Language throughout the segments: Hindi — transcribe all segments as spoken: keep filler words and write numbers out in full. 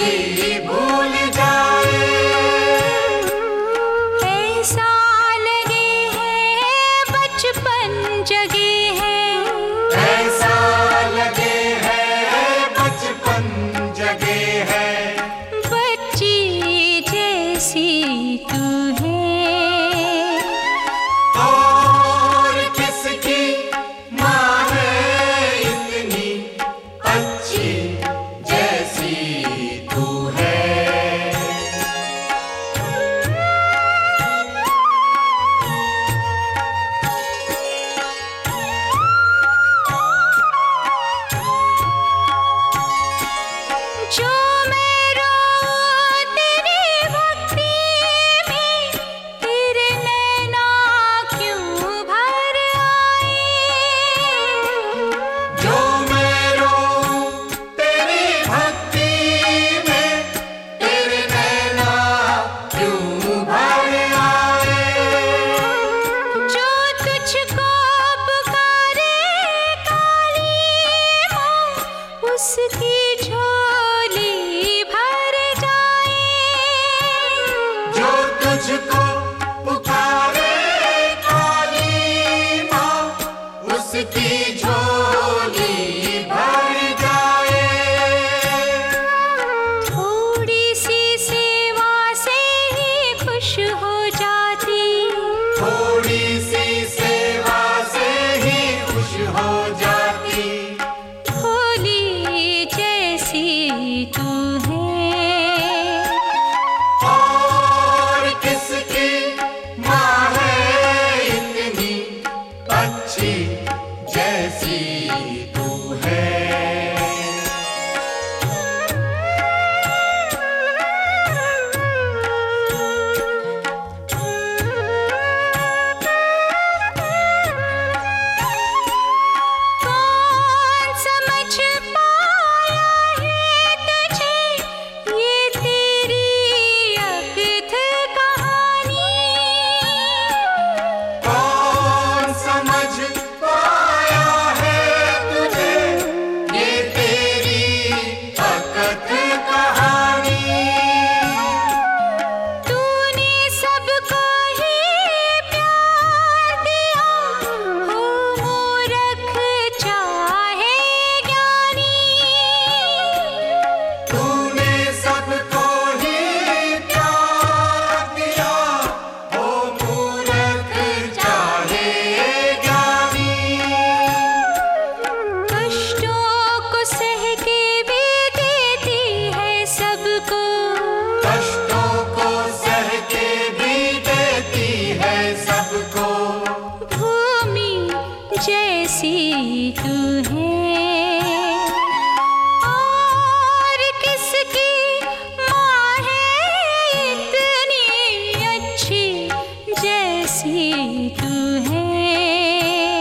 भी भूल जाए। ऐसा लगे है बचपन जगे है, ऐसा लगे है बचपन जगे है। बच्ची जैसी तू है। और किसकी माँ है इतनी अच्छी जैसी तू है। जो मैं रोऊं तेरी भक्ति में, तेरे नैना क्यों भर आए। जो मैं रोऊं तेरी भक्ति में, तेरे नैना क्यों भर आए। जो तुझको पुकारे काली माँ, उसकी झोली भर जाए। जो तुझको पुकारे काली माँ, उसकी झोली भर जाए। थोड़ी सी सेवा से ही खुश हो जाती, थोड़ी सी सेवा से ही खुश हो जाती। भोली जैसी तू है। और किसकी माँ है इतनी अच्छी जैसी तू है। कौन समझ पाया है तुझे, ये तेरी अकथ कहानी। कौन समझ पाया है तुझे, ये तेरी अकथ कहानी। तूने सबको ही प्यार दिया, हो मूर्ख चाहे ज्ञानी। तूने सबको ही प्यार दिया, हो मूर्ख चाहे ज्ञानी। कष्टों को सह के भी देती है सबको, कष्टों को सह के भी देती है सबको। भूमि जैसी तू है। और किसकी माँ है इतनी अच्छी जैसी तू है।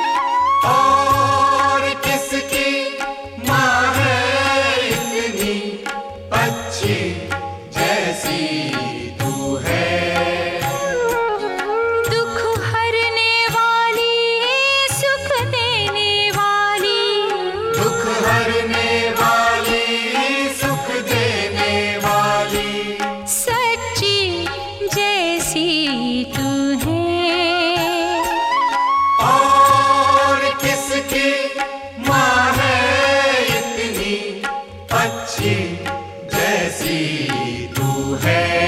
और किसकी माँ है इतनी अच्छी जैसी तू है। दुख हरने वाली, सुख देने वाली, दुख हरने वाली, सुख देने वाली। सच्ची जैसी तू है। और किसकी माँ है इतनी अच्छी जैसी तू है।